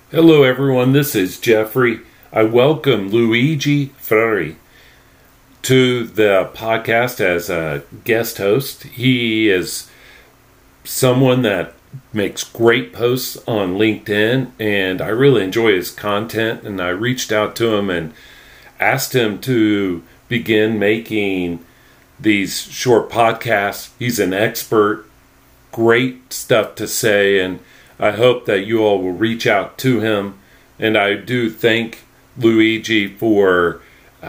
Hello everyone, this is Jeffrey. I welcome Luigi Ferri to the podcast as a guest host. He is someone that makes great posts on LinkedIn, and I really enjoy his content, and I reached out to him and asked him to begin making these short podcasts. He's an expert, great stuff to say, and I hope that you all will reach out to him. And I do thank Luigi for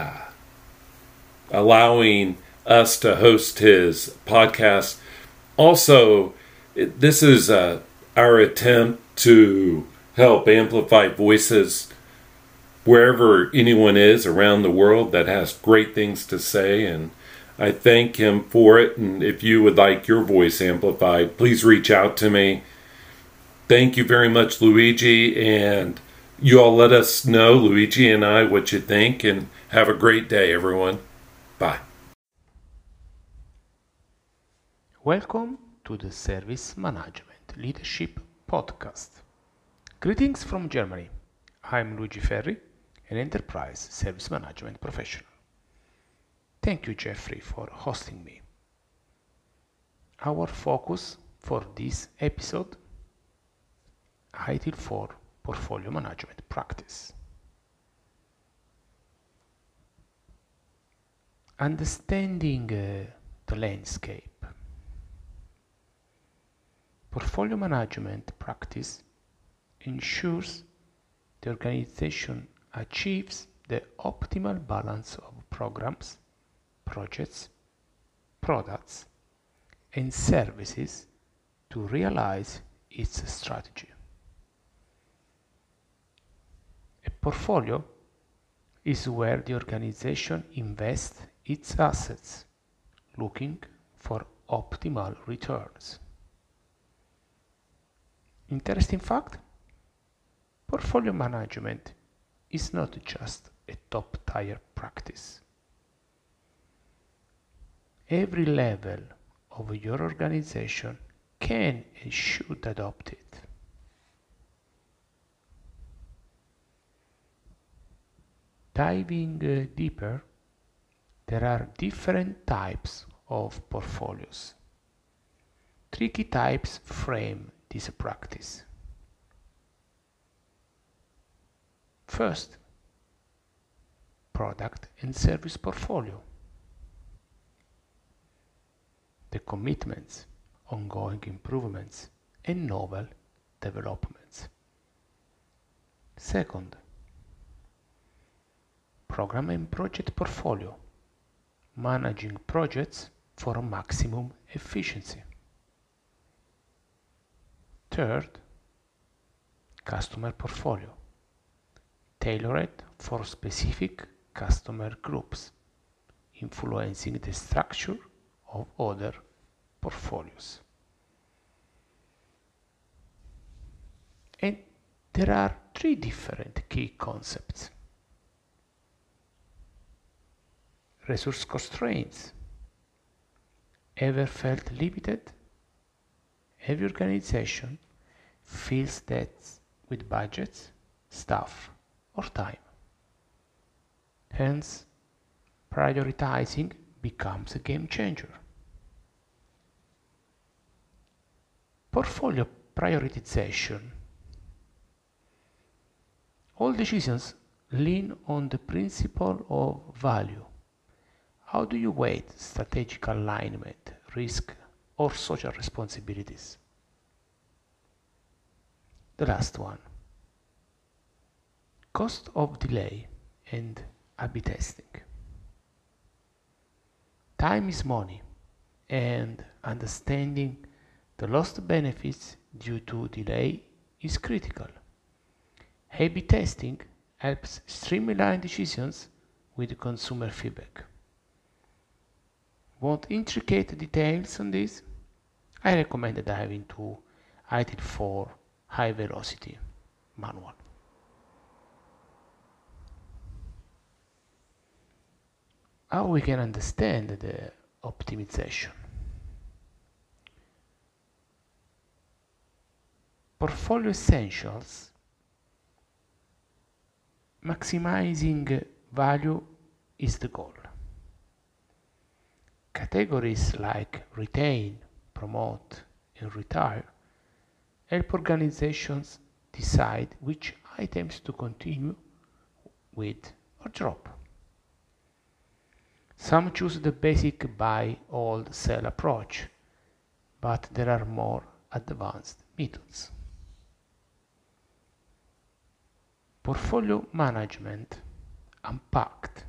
allowing us to host his podcast. Also, this is our attempt to help amplify voices wherever anyone is around the world that has great things to say, and I thank him for it. And if you would like your voice amplified, please reach out to me. Thank you very much, Luigi, and you all let us know, Luigi and I, what you think, and have a great day, everyone. Bye. Welcome to the Service Management Leadership Podcast. Greetings from Germany. I'm Luigi Ferri, an enterprise service management professional. Thank you, Jeffrey, for hosting me. Our focus for this episode: ITIL4 Portfolio Management Practice. Understanding the landscape. Portfolio management practice ensures the organization achieves the optimal balance of programs, projects, products, and services to realize its strategy. A portfolio is where the organization invests its assets, looking for optimal returns. Interesting fact: portfolio management is not just a top-tier practice. Every level of your organization can and should adopt it. Diving deeper, there are different types of portfolios. Three key types frame this practice. First, product and service portfolio. The commitments, ongoing improvements, and novel developments. Second, program and project portfolio, managing projects for maximum efficiency. Third, customer portfolio, tailored for specific customer groups, influencing the structure of other portfolios. And there are three different key concepts. Resource constraints. Ever felt limited? Every organization feels that with budgets, staff, or time. Hence, prioritizing becomes a game changer. Portfolio prioritization. All decisions lean on the principle of value. How do you weight strategic alignment, risk, or social responsibilities? The last one. Cost of delay and A/B testing. Time is money, and understanding the lost benefits due to delay is critical. A/B testing helps streamline decisions with consumer feedback. Want intricate details on this? I recommend diving into ITIL4 High Velocity Manual. How we can understand the optimization? Portfolio essentials Maximizing value is the goal. Categories like retain, promote, and retire help organizations decide which items to continue with or drop. Some choose the basic buy, hold, sell approach, but there are more advanced methods. Portfolio management unpacked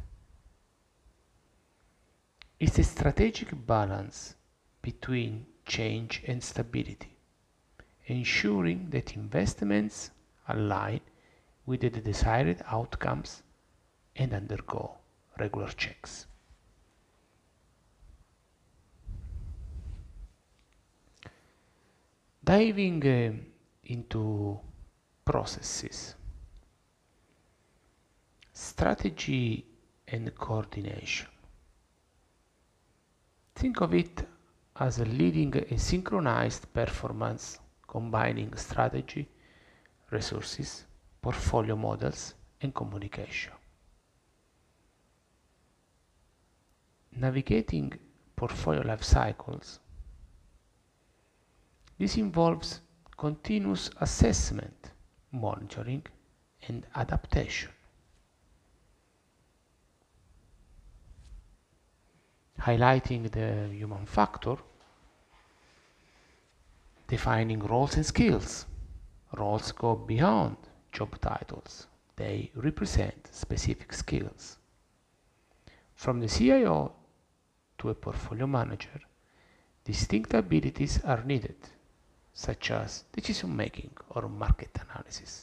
is a strategic balance between change and stability, ensuring that investments align with the desired outcomes and undergo regular checks. Diving into processes, strategy and coordination. Think of it as leading a synchronized performance combining strategy, resources, portfolio models, and communication. Navigating portfolio life cycles. This involves continuous assessment, monitoring, and adaptation. Highlighting the human factor, defining roles and skills. Roles go beyond job titles. They represent specific skills. From the CIO to a portfolio manager, distinct abilities are needed, such as decision making or market analysis.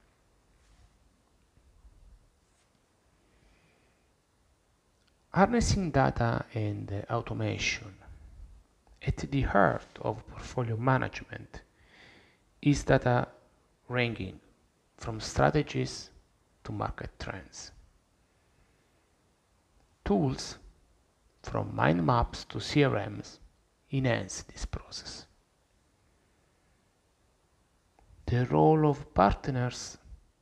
Harnessing data and automation. At the heart of portfolio management is data ranging from strategies to market trends. Tools from mind maps to CRMs enhance this process. The role of partners,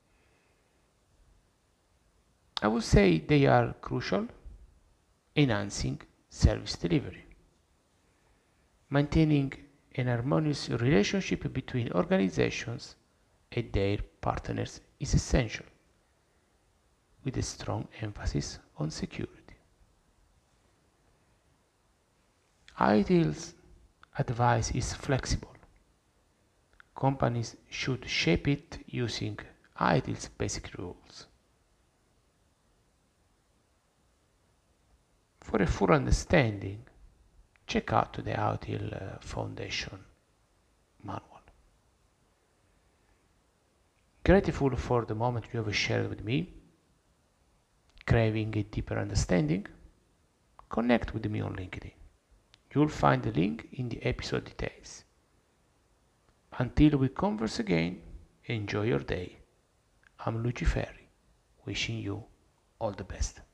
I would say they are crucial, enhancing service delivery. Maintaining an harmonious relationship between organizations and their partners is essential, with a strong emphasis on security. ITIL's advice is flexible. Companies should shape it using ITIL's basic rules. For a full understanding, check out the ITIL Foundation manual. Grateful for the moment you have shared with me. Craving a deeper understanding? Connect with me on LinkedIn. You'll find the link in the episode details. Until we converse again, enjoy your day. I'm Luigi Ferri, wishing you all the best.